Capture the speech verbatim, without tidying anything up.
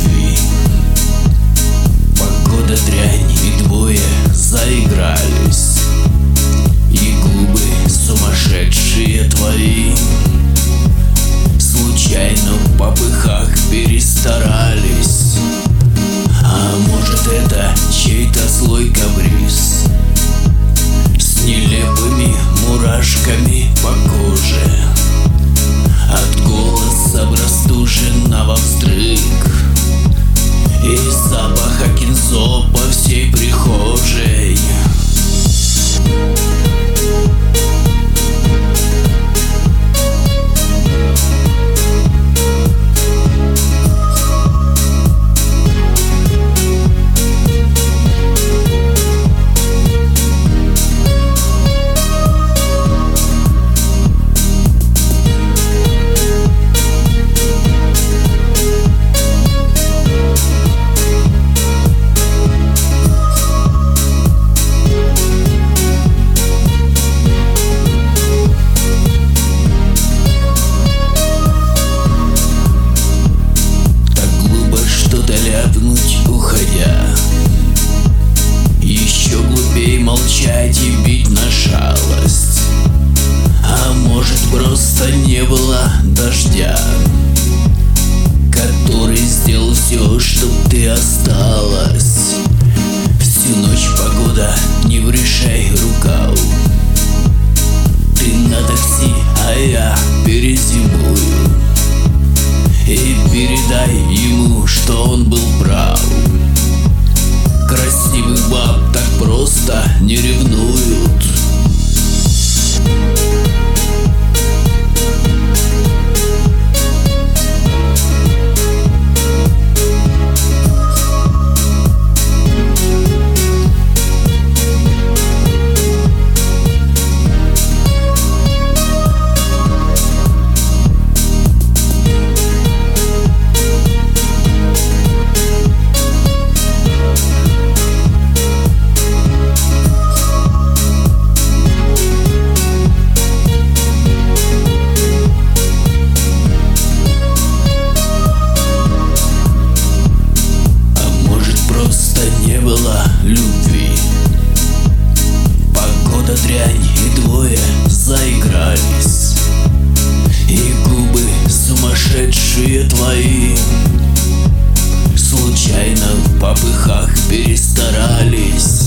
любви. Погода дрянь, и двое заигрались, и губы сумасшедшие твои случайно в попыхах перестарались. А может, это чей-то злой каприз с нелепыми мурашками по коже от голоса простуженного вздрык и запаха кинзо по всей прихожей. Уходя, еще глупей молчать и бить на шалость. А может, просто не было дождя, который сделал все, чтоб ты осталась. Всю ночь погода не врешай рукав. Ты на такси, а я перезимую. И передай ему, что он был прав. Красивых баб так просто не ревнуют. Любви. Погода дрянь, и двое заигрались, и губы сумасшедшие твои случайно в попыхах перестарались.